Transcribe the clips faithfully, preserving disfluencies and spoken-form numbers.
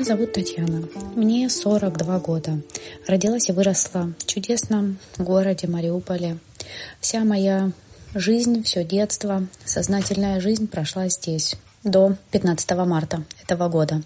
Меня зовут Татьяна. Мне сорок два года. Родилась и выросла в чудесном городе Мариуполе. Вся моя жизнь, все детство, сознательная жизнь прошла здесь до пятнадцатого марта этого года.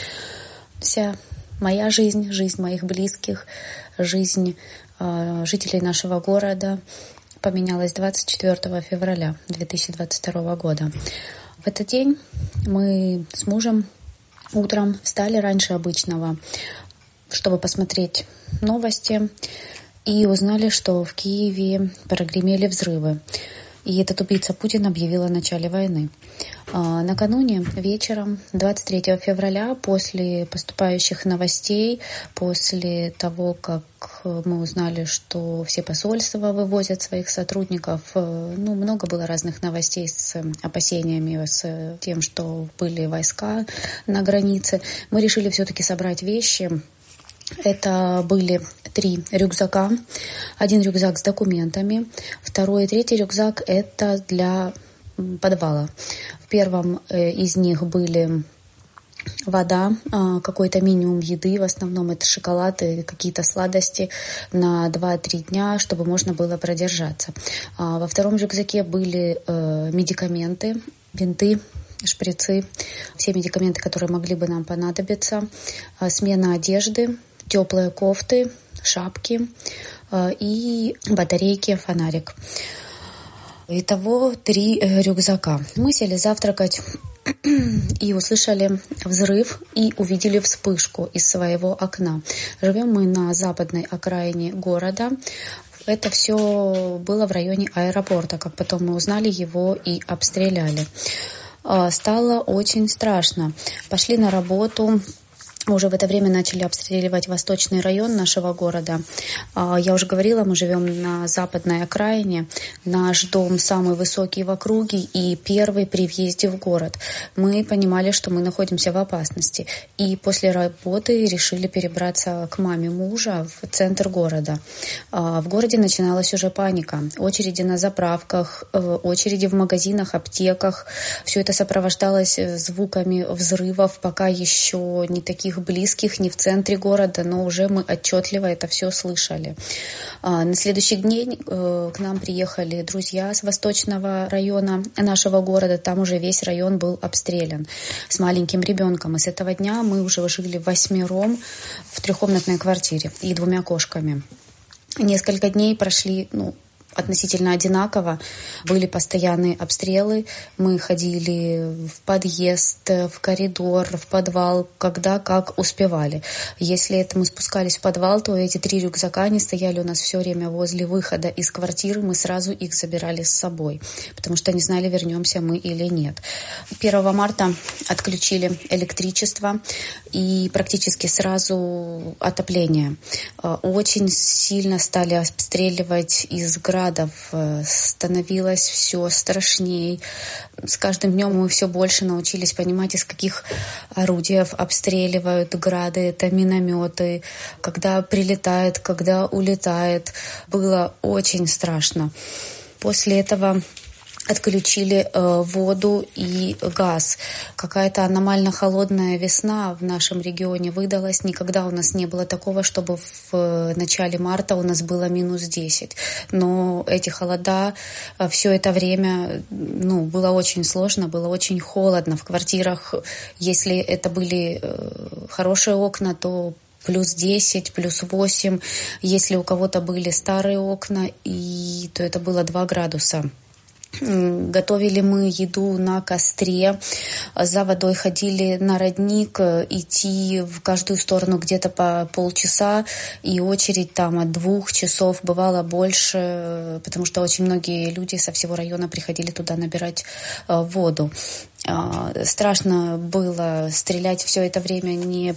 Вся моя жизнь, жизнь моих близких, жизнь э, жителей нашего города поменялась двадцать четвёртого февраля две тысячи двадцать второго года. В этот день мы с мужем утром встали раньше обычного, чтобы посмотреть новости, и узнали, что в Киеве прогремели взрывы. И этот убийца Путин объявил о начале войны. А накануне вечером, двадцать третьего февраля, после поступающих новостей, после того, как мы узнали, что все посольства вывозят своих сотрудников, ну, много было разных новостей с опасениями, с тем, что были войска на границе, мы решили все-таки собрать вещи. Это были три рюкзака. Один рюкзак с документами, второй и третий рюкзак — это для подвала. В первом из них были вода, какой-то минимум еды, в основном это шоколад и какие-то сладости на два-три дня, чтобы можно было продержаться. Во втором рюкзаке были медикаменты, бинты, шприцы, все медикаменты, которые могли бы нам понадобиться, смена одежды, теплые кофты, шапки и батарейки, фонарик. Итого три рюкзака. Мы сели завтракать и услышали взрыв и увидели вспышку из своего окна. Живем мы на западной окраине города. Это все было в районе аэропорта. Как потом мы узнали, его и обстреляли. Стало очень страшно. Пошли на работу. Уже в это время начали обстреливать восточный район нашего города. Я уже говорила, мы живем на западной окраине. Наш дом самый высокий в округе и первый при въезде в город. Мы понимали, что мы находимся в опасности. И после работы решили перебраться к маме мужа в центр города. В городе начиналась уже паника. Очереди на заправках, очереди в магазинах, аптеках. Все это сопровождалось звуками взрывов, пока еще не таких близких, не в центре города, но уже мы отчетливо это все слышали. На следующий день к нам приехали друзья с восточного района нашего города. Там уже весь район был обстрелян с маленьким ребенком. И с этого дня мы уже жили восьмером в трехкомнатной квартире и двумя кошками. Несколько дней прошли, ну, относительно одинаково. Были постоянные обстрелы. Мы ходили в подъезд, в коридор, в подвал, когда как успевали. Если это мы спускались в подвал, то эти три рюкзака, они стояли у нас все время возле выхода из квартиры. Мы сразу их забирали с собой, потому что не знали, вернемся мы или нет. первого марта отключили электричество и практически сразу отопление. Очень сильно стали обстреливать из градов. Становилось все страшней. С каждым днем мы все больше научились понимать, из каких орудий обстреливают грады. Это минометы, когда прилетает, когда улетает. Было очень страшно. После этого отключили э, воду и газ. Какая-то аномально холодная весна в нашем регионе выдалась. Никогда у нас не было такого, чтобы в э, начале марта у нас было минус десять. Но эти холода э, все это время, ну, было очень сложно, было очень холодно. В квартирах, если это были э, хорошие окна, то плюс десять, плюс восемь. Если у кого-то были старые окна, и, то это было два градуса. Готовили мы еду на костре, за водой ходили на родник, идти в каждую сторону где-то по полчаса, и очередь там от двух часов бывало больше, потому что очень многие люди со всего района приходили туда набирать воду. Страшно было стрелять, все это время не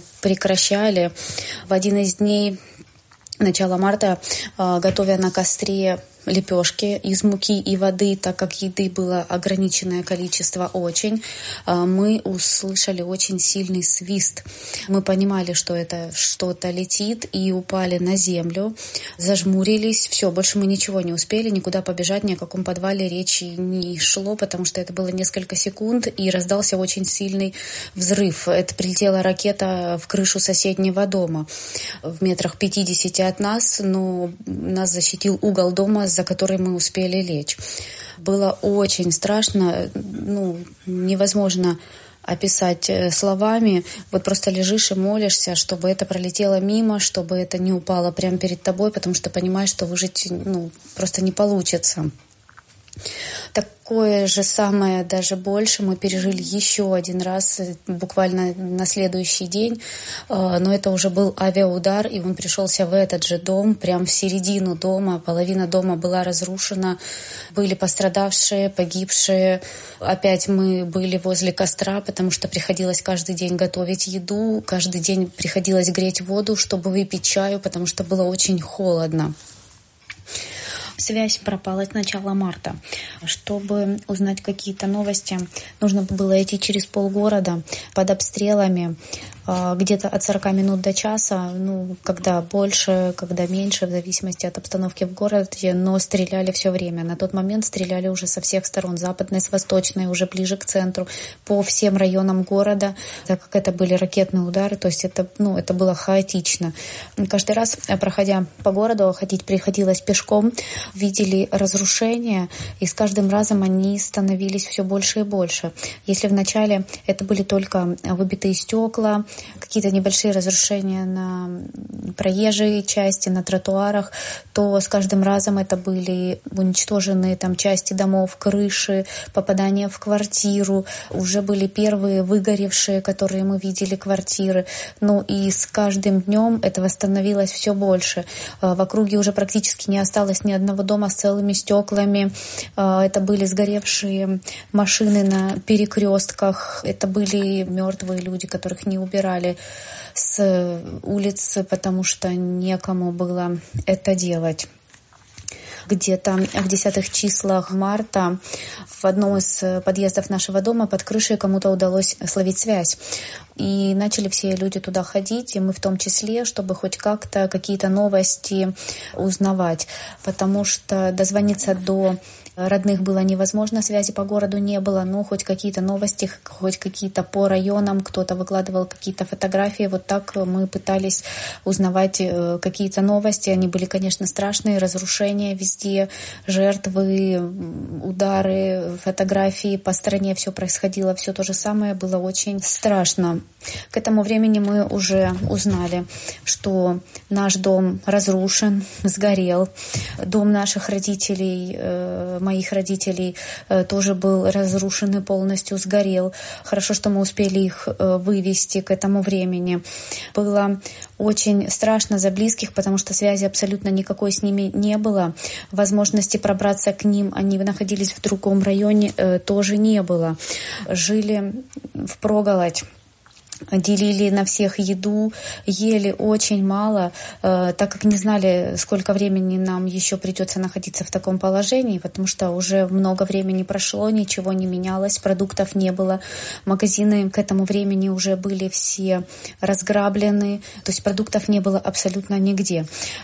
прекращали. В один из дней начала марта, готовя на костре лепешки из муки и воды, так как еды было ограниченное количество очень. Мы услышали очень сильный свист. Мы понимали, что это что-то летит, и упали на землю, зажмурились. Все, больше мы ничего не успели, никуда побежать, ни о каком подвале речи не шло, потому что это было несколько секунд, и раздался очень сильный взрыв. Это прилетела ракета в крышу соседнего дома в метрах пятидесяти от нас, но нас защитил угол дома, за который мы успели лечь. Было очень страшно, ну, невозможно описать словами. Вот просто лежишь и молишься, чтобы это пролетело мимо, чтобы это не упало прямо перед тобой, потому что понимаешь, что выжить, ну, просто не получится. Такое же самое, даже больше, мы пережили еще один раз, буквально на следующий день, но это уже был авиаудар, и он пришелся в этот же дом, прямо в середину дома. Половина дома была разрушена, были пострадавшие, погибшие. Опять мы были возле костра, потому что приходилось каждый день готовить еду, каждый день приходилось греть воду, чтобы выпить чаю, потому что было очень холодно. Связь пропала с начала марта. Чтобы узнать какие-то новости, нужно было идти через полгорода под обстрелами, где-то от сорока минут до часа, ну, когда больше, когда меньше, в зависимости от обстановки в городе, но стреляли все время. На тот момент стреляли уже со всех сторон, западной, с восточной, уже ближе к центру, по всем районам города, так как это были ракетные удары, то есть это, ну, это было хаотично. Каждый раз, проходя по городу, ходить приходилось пешком, видели разрушения, и с каждым разом они становились все больше и больше. Если вначале это были только выбитые стекла, какие-то небольшие разрушения на проезжей части, на тротуарах, то с каждым разом это были уничтоженные там части домов, крыши, попадания в квартиру, уже были первые выгоревшие, которые мы видели, квартиры. Ну и с каждым днем этого становилось все больше. В округе уже практически не осталось ни одного дома с целыми стеклами. Это были сгоревшие машины на перекрестках, это были мертвые люди, которых не убирали с улицы, потому что некому было это делать. Где-то в десятых числах марта в одном из подъездов нашего дома под крышей кому-то удалось словить связь. И начали все люди туда ходить, и мы в том числе, чтобы хоть как-то какие-то новости узнавать. Потому что дозвониться до родных было невозможно, связи по городу не было, но хоть какие-то новости, хоть какие-то по районам, кто-то выкладывал какие-то фотографии. Вот так мы пытались узнавать какие-то новости. Они были, конечно, страшные, разрушения везде, жертвы, удары, фотографии. По стране все происходило, все то же самое, было очень страшно. К этому времени мы уже узнали, что наш дом разрушен, сгорел. Дом наших родителей, моих родителей, тоже был разрушен и полностью сгорел. Хорошо, что мы успели их вывести к этому времени. Было очень страшно за близких, потому что связи абсолютно никакой с ними не было. Возможности пробраться к ним, они находились в другом районе, тоже не было. Жили впроголодь. Делили на всех еду, ели очень мало, э, так как не знали, сколько времени нам еще придется находиться в таком положении, потому что уже много времени прошло, ничего не менялось, продуктов не было, магазины к этому времени уже были все разграблены, то есть продуктов не было абсолютно нигде.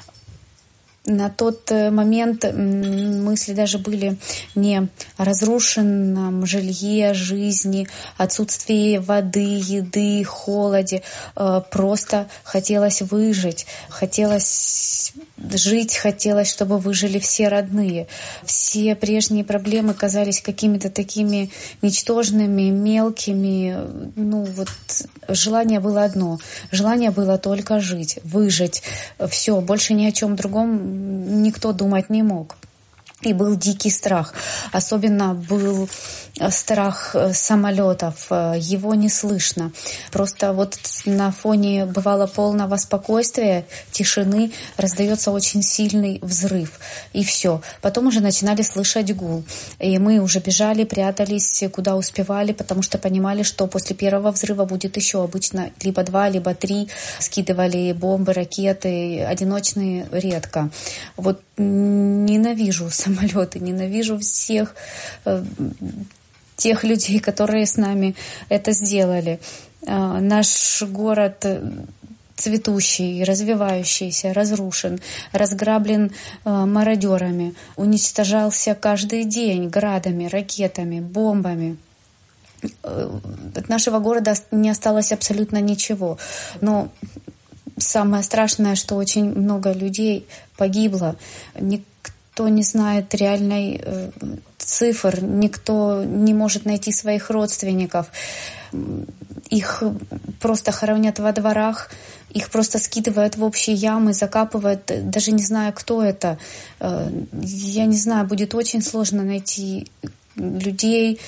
На тот момент мысли даже были не о разрушенном жилье, жизни, отсутствии воды, еды, холоде. Просто хотелось выжить, хотелось жить, хотелось, чтобы выжили все родные. Все прежние проблемы казались какими-то такими ничтожными, мелкими. Ну вот желание было одно. Желание было только жить, выжить. Все, больше ни о чем другом никто думать не мог. И был дикий страх. Особенно был страх самолетов. Его не слышно. Просто вот на фоне бывало полного спокойствия, тишины, раздается очень сильный взрыв. И все. Потом уже начинали слышать гул. И мы уже бежали, прятались, куда успевали, потому что понимали, что после первого взрыва будет еще обычно либо два, либо три. Скидывали бомбы, ракеты, одиночные редко. Вот ненавижу самолеты, ненавижу всех тех людей, которые с нами это сделали. Наш город цветущий, развивающийся, разрушен, разграблен мародерами, уничтожался каждый день градами, ракетами, бомбами. От нашего города не осталось абсолютно ничего. Но самое страшное, что очень много людей погибло. Никто не знает реальной цифр, никто не может найти своих родственников. Их просто хоронят во дворах, их просто скидывают в общие ямы, закапывают, даже не знаю, кто это. Я не знаю, будет очень сложно найти людей.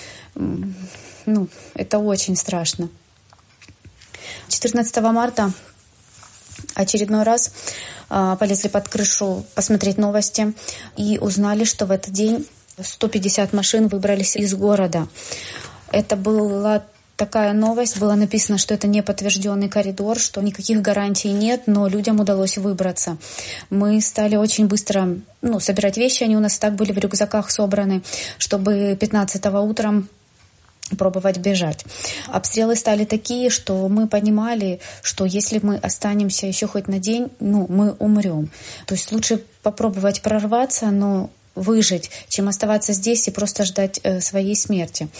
Ну, это очень страшно. четырнадцатого марта очередной раз э, полезли под крышу посмотреть новости и узнали, что в этот день сто пятьдесят машин выбрались из города. Это была такая новость, было написано, что это не подтвержденный коридор, что никаких гарантий нет, но людям удалось выбраться. Мы стали очень быстро ну, собирать вещи, они у нас так были в рюкзаках собраны, чтобы пятнадцатого утром пробовать бежать. Обстрелы стали такие, что мы понимали, что если мы останемся еще хоть на день, ну, мы умрем. То есть лучше попробовать прорваться, но выжить, чем оставаться здесь и просто ждать э, своей смерти.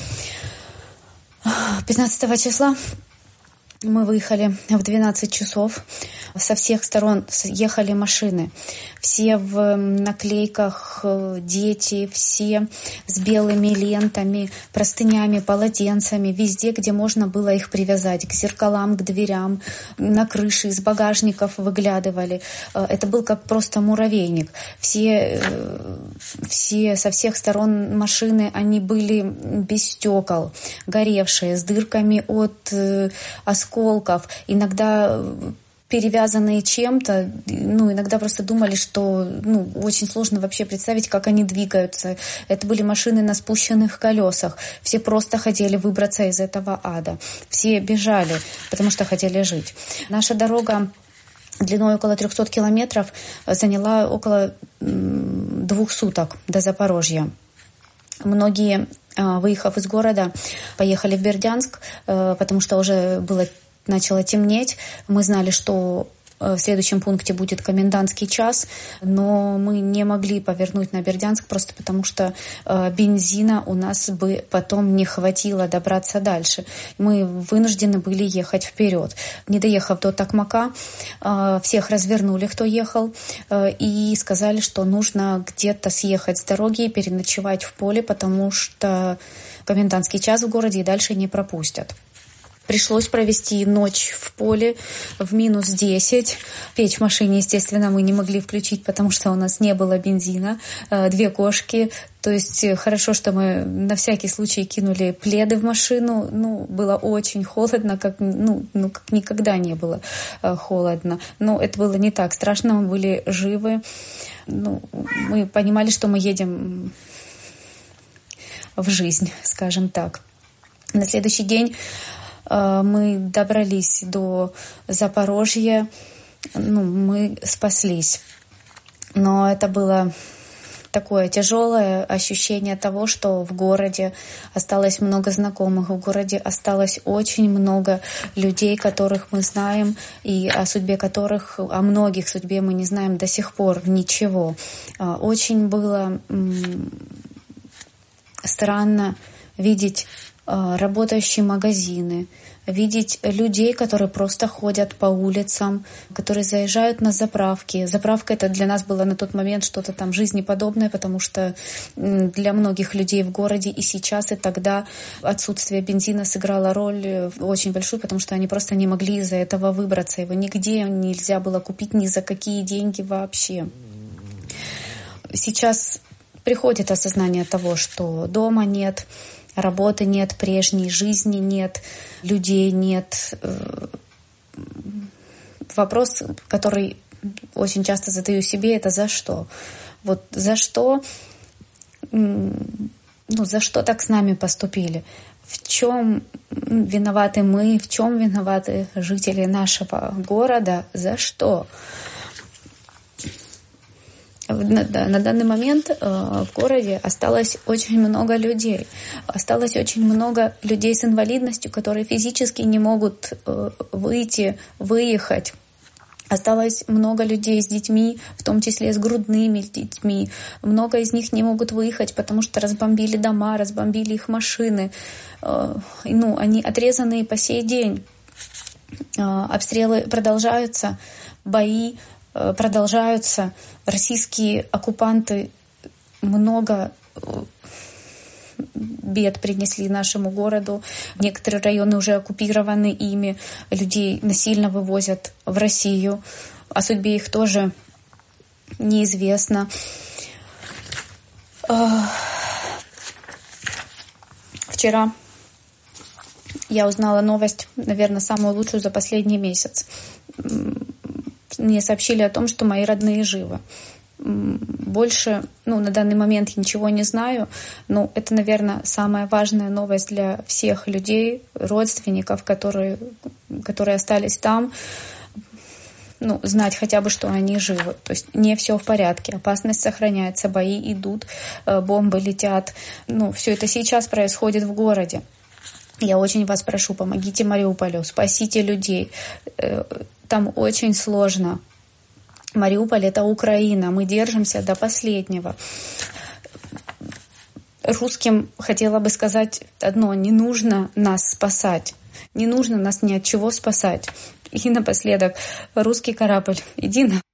пятнадцатого числа мы выехали в двенадцать часов. Со всех сторон ехали машины. Все в наклейках, дети, все с белыми лентами, простынями, полотенцами. Везде, где можно было их привязать. К зеркалам, к дверям, на крыше, из багажников выглядывали. Это был как просто муравейник. Все, все со всех сторон машины, они были без стекол, горевшие, с дырками от осколков. Иногда перевязанные чем-то, ну, иногда просто думали, что, ну, очень сложно вообще представить, как они двигаются. Это были машины на спущенных колесах. Все просто хотели выбраться из этого ада. Все бежали, потому что хотели жить. Наша дорога длиной около триста километров заняла около двух суток до Запорожья. Многие, выехав из города, поехали в Бердянск, потому что уже было начало темнеть. Мы знали, что в следующем пункте будет комендантский час, но мы не могли повернуть на Бердянск просто потому, что бензина у нас бы потом не хватило добраться дальше. Мы вынуждены были ехать вперед. Не доехав до Токмака, всех развернули, кто ехал, и сказали, что нужно где-то съехать с дороги и переночевать в поле, потому что комендантский час в городе и дальше не пропустят. Пришлось провести ночь в поле в минус десять. Печь в машине, естественно, мы не могли включить, потому что у нас не было бензина. Две кошки. То есть хорошо, что мы на всякий случай кинули пледы в машину. Ну, было очень холодно, как, ну, ну, как никогда не было холодно. Но это было не так страшно, мы были живы. Ну, мы понимали, что мы едем в жизнь, скажем так. На следующий день мы добрались до Запорожья, ну, мы спаслись. Но это было такое тяжелое ощущение того, что в городе осталось много знакомых, в городе осталось очень много людей, которых мы знаем, и о судьбе которых, о многих судьбе мы не знаем до сих пор ничего. Очень было странно видеть работающие магазины, видеть людей, которые просто ходят по улицам, которые заезжают на заправки. Заправка — это для нас было на тот момент что-то там жизнеподобное, потому что для многих людей в городе и сейчас, и тогда отсутствие бензина сыграло роль очень большую, потому что они просто не могли из-за этого выбраться. Его нигде нельзя было купить ни за какие деньги вообще. Сейчас приходит осознание того, что дома нет, работы нет, прежней жизни нет, людей нет. Вопрос, который очень часто задаю себе, это за что? Вот за что, ну, за что так с нами поступили? В чем виноваты мы, в чем виноваты жители нашего города, за что? На, на данный момент в городе осталось очень много людей. Осталось очень много людей с инвалидностью, которые физически не могут выйти, выехать. Осталось много людей с детьми, в том числе с грудными детьми. Много из них не могут выехать, потому что разбомбили дома, разбомбили их машины. Ну, они отрезанные по сей день. Обстрелы продолжаются, бои продолжаются. Российские оккупанты много бед принесли нашему городу. Некоторые районы уже оккупированы ими. Людей насильно вывозят в Россию. О судьбе их тоже неизвестно. Вчера я узнала новость, наверное, самую лучшую за последний месяц. Мне сообщили о том, что мои родные живы. Больше, ну, на данный момент я ничего не знаю, но это, наверное, самая важная новость для всех людей, родственников, которые, которые остались там. Ну, знать хотя бы, что они живы. То есть не все в порядке, опасность сохраняется, бои идут, бомбы летят. Ну, все это сейчас происходит в городе. Я очень вас прошу, помогите Мариуполю, спасите людей. Там очень сложно. Мариуполь — это Украина, мы держимся до последнего. Русским хотела бы сказать одно: не нужно нас спасать, не нужно нас ни от чего спасать. И напоследок, русский корабль, иди на...